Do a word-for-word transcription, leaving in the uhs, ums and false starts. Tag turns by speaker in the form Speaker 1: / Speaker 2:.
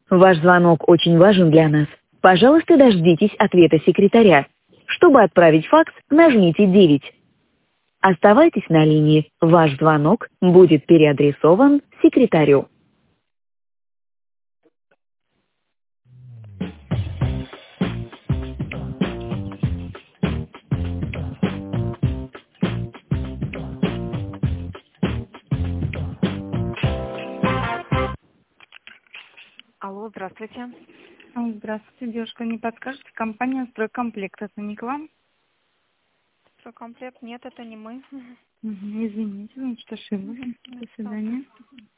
Speaker 1: Ваш звонок очень важен для нас. Пожалуйста, дождитесь ответа секретаря. Чтобы отправить факс, нажмите девять. Оставайтесь на линии. Ваш звонок будет переадресован секретарю.
Speaker 2: Алло, здравствуйте.
Speaker 3: А, Здравствуйте, девушка. Не подскажете, компания «Стройкомплект». Это не к вам?
Speaker 2: Стройкомплект? Нет, это не мы.
Speaker 3: Мгм, Извините, значит, ошиблась. До свидания.